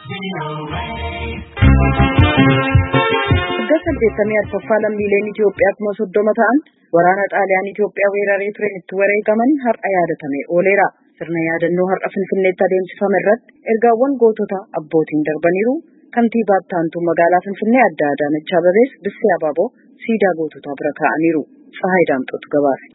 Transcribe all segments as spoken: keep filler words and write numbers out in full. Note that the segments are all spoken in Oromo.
saddeettamii arfaffaa lammiileen Itoophiyaa kuma soddoma ta'an waraana Xaaliyaan Itoophiyaa weeraree tureen itti wareegaman har'a yaadatamee ooleera. Sirna yaadannoo har'a Finfinneetti adeemsifame irratti ergaawwan gootota abbootiin darbaniiru. Kantiibaa Taantuu magaalaa Finfinnee Adda Adaanech Abeebee Bissee Abaaboo siidaa goototaa bira kaa'aniiru. Tsahaay Daamxootu gabaase.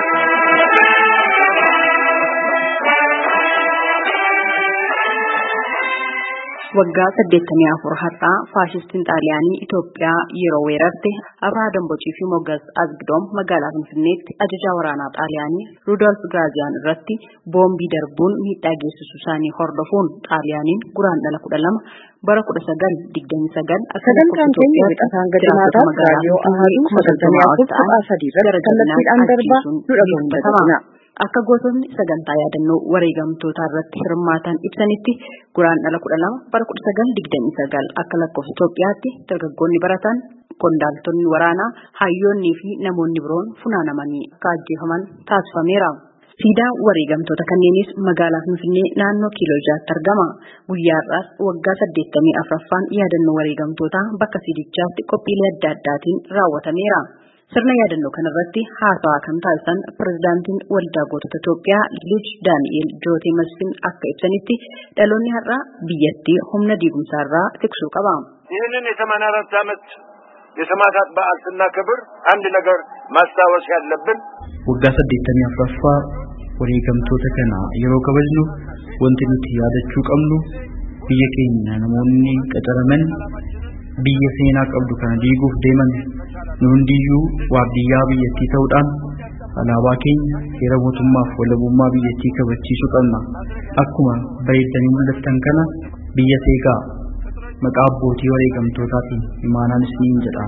Waggaa saddeettamii afur har'aa faashistiin Xaaliyaanii Itoophiyaa yeroo weerarte Abraa Dambocii fi Moggas Azgdoom magaalaa Finfinneetti ajajaa waraanaa Xaaliyaanii Rudolf Giraaziyaan irratti boombii darbuun miidhaa geessisuu isaanii hordofuun Xaaliyaaniin guraandhala kudha lama bara kudha sagal digdamii sagal sagantaan keenya biqiltaan gadinaataa raadiyoo Ahaaduu sagantamii afur kudha sadii irratti kallattiidhaan darbaa nu dhageeffatamaa. Akka gootonni sagantaa yaadannoo wareegamtootaa irratti hirmaatan ibsanitti guraandhala kudha lama bara kudha sagal digdamii sagal akka lakkoofsa Itoophiyaatti dargaggoonni baratan, qondaaltonni waraanaa, hayyoonnii fi namoonni biroon funaanamanii akka ajjeefaman taasifameera. Siidaa wareegamtoota kanneenis magaalaa Finfinnee naannoo kiiloo jaatti argama. Guyyaa har'aas waggaa saddeettamii afuraffaan yaadannoo wareegamtootaa bakka siidichaatti qophiilee adda addaatiin raawwatameera. Sirna yaadannoo kanarratti haasawaa kan taasisan pirezidaantiin waldaa gootota Itoophiyaa Liij Daani'eel Jootee Masfin akka ibsanitti dhaloonni har'aa biyyattii humna diigumsaarraa tiksuu qaba. ይህንን የሰማንያ አራት ዓመት የሰማዕታት በዓል ስናከብር አንድ ነገር ማስታወስ ያለብን waggaa saddeettamii afuraffaa wareegamtoota kana yeroo kabajnu wanti nuti yaadachuu qabnu biyya keenya namoonni qacaraman biyya seenaa qabdu kana diiguuf deeman nu hundiyyuu waardiyyaa biyyattii ta'uudhaan alaabaa keenya seera mootummaaf walabummaa biyyattii kabachiisuu qabna. Akkuma bareedanii mul'atan kana biyya seegaa maqaa abbootii wareegamtootaatiin imaanaanis ni jedha.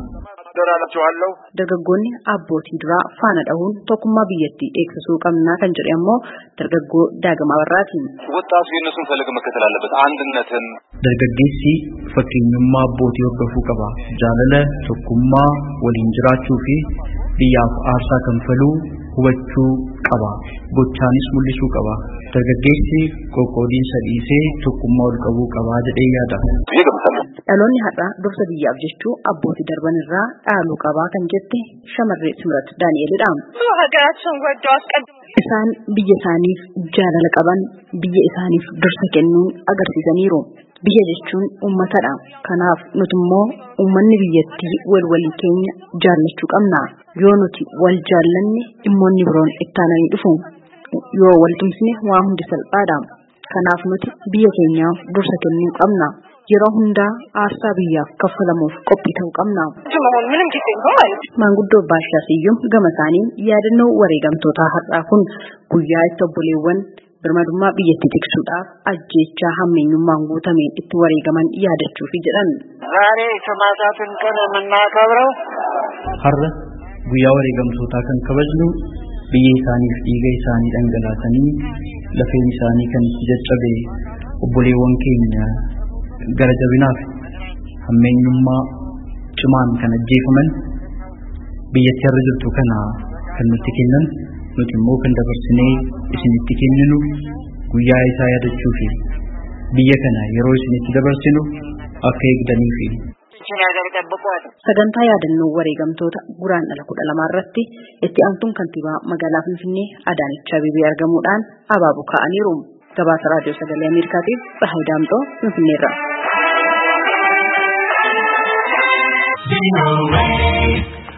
Dargaggoonni abbootii duraa faana dhahuun tokkummaa biyyattii eegsisuu qabnaa kan jedhe ammoo dargaggoo Daagamaa Barraati. ወጣቱ የነሱን ፈለግ መከተል አለበት አንድነትን dargaggeessi fakkeenyummaa abbootii hordofuu qaba. Jaalala, tokkummaa, waliin jiraachuu fi biyyaaf aarsaa kanfaluu hubachuu qaba. Gochaanis mul'isuu qaba. Dargaggeessi qoqqoodiinsa dhiisee tokkummaa ol qabuu qaba jedhee yaada. Dhaloonni har'aa dursa biyyaaf jechuu abbootii darban irraa dhaaluu qabaa kan jette shamarree Simrat Daani'elidha. Isaan biyya isaaniif jaalala qaban, biyya isaaniif dursa kennuun agarsiisaniiru. Biyya jechuun ummatadha. Kanaaf nuti immoo ummanni biyyattii wal walii keenya jaallachuu qabna. Yoo nuti wal jaallanne dhimmoonni biroon ittaananii dhufu. Yoo wal tumsine waa hundi salphaadha. Kanaaf nuti biyya keenyaaf dursa kennuu qabna. Yeroo hundaa aarsaa biyyaaf kaffalamuuf qophii ta'uu qabna. Maanguddoo Baashaa Siyyum gama isaaniin yaadannoo wareegamtootaa har'aa kun guyyaa itti obboleewwan birmadummaa biyyattii tiksuudhaaf ajjeechaa hammeenyummaan guutameen itti wareegaman yaadachuufi jedhan. ዛሬ ሰማዕታትን ቀን የምናከብረው har'a guyyaa wareegamtootaa kan kabajnu biyya isaaniif dhiiga isaanii dhangalaasanii lafeen isaanii kan itti jajjabe obboleewwan keenya gara jabinaaf hammeenyummaa cimaan kan ajjeefaman biyyattii har'a jirtu kana kan nutti kennan nuti immoo kan dabarsinee isinitti kenninu guyyaa isaa yaadachuu fi biyya kana yeroo isinitti dabarsinu akka eegdaniifi. Sagantaa yaadannoo wareegamtoota guraandhala kudha lamaa irratti itti aantuun kantiibaa magaalaa Finfinnee Adaanech Abeebee argamuudhaan abaaboo kaa'aniiru. Gabaasa raadiyoo sagalee Ameerikaatiif Tsahaay Daamxoo Finfinneerraa.